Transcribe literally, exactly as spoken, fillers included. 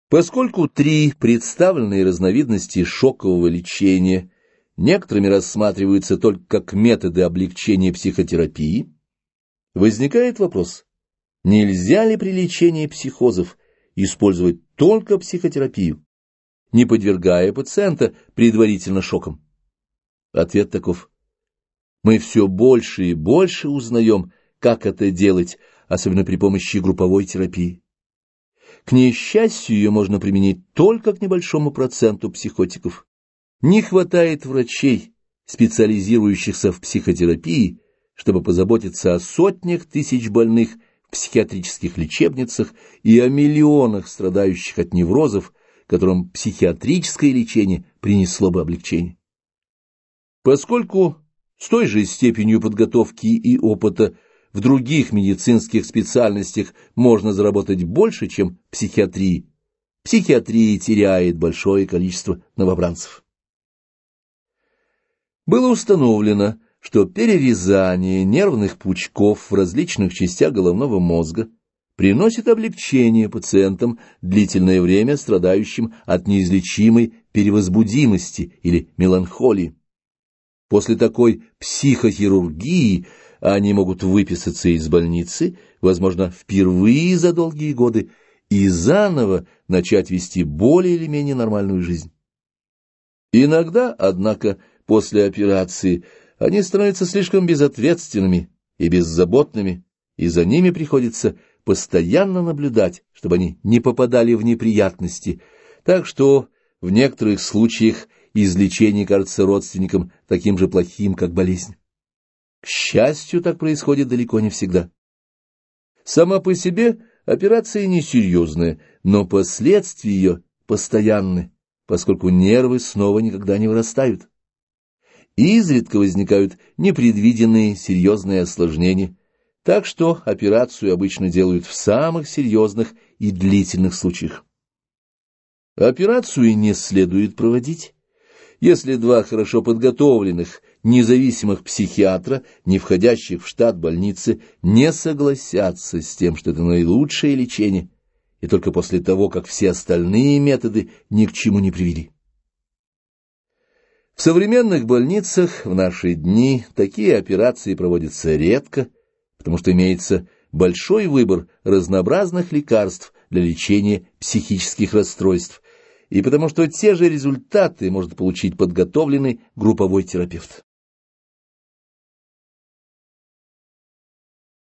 Поскольку три представленные разновидности шокового лечения некоторыми рассматриваются только как методы облегчения психотерапии, возникает вопрос, нельзя ли при лечении психозов использовать только психотерапию, не подвергая пациента предварительно шокам? Ответ таков. Мы все больше и больше узнаем, как это делать, особенно при помощи групповой терапии. К несчастью, ее можно применить только к небольшому проценту психотиков. Не хватает врачей, специализирующихся в психотерапии, чтобы позаботиться о сотнях тысяч больных в психиатрических лечебницах и о миллионах страдающих от неврозов, которым психиатрическое лечение принесло бы облегчение. Поскольку с той же степенью подготовки и опыта в других медицинских специальностях можно заработать больше, чем в психиатрии, психиатрия теряет большое количество новобранцев. Было установлено, что перерезание нервных пучков в различных частях головного мозга приносит облегчение пациентам, длительное время страдающим от неизлечимой перевозбудимости или меланхолии. После такой психохирургии они могут выписаться из больницы, возможно, впервые за долгие годы, и заново начать вести более или менее нормальную жизнь. Иногда, однако, после операции они становятся слишком безответственными и беззаботными, и за ними приходится постоянно наблюдать, чтобы они не попадали в неприятности, так что в некоторых случаях излечение кажется родственникам таким же плохим, как болезнь. К счастью, так происходит далеко не всегда. Сама по себе операция несерьезная, но последствия ее постоянны, поскольку нервы снова никогда не вырастают. Изредка возникают непредвиденные серьезные осложнения, так что операцию обычно делают в самых серьезных и длительных случаях. Операцию не следует проводить, если два хорошо подготовленных, независимых психиатра, не входящих в штат больницы, не согласятся с тем, что это наилучшее лечение, и только после того, как все остальные методы ни к чему не привели. В современных больницах в наши дни такие операции проводятся редко, потому что имеется большой выбор разнообразных лекарств для лечения психических расстройств, и потому что те же результаты может получить подготовленный групповой терапевт.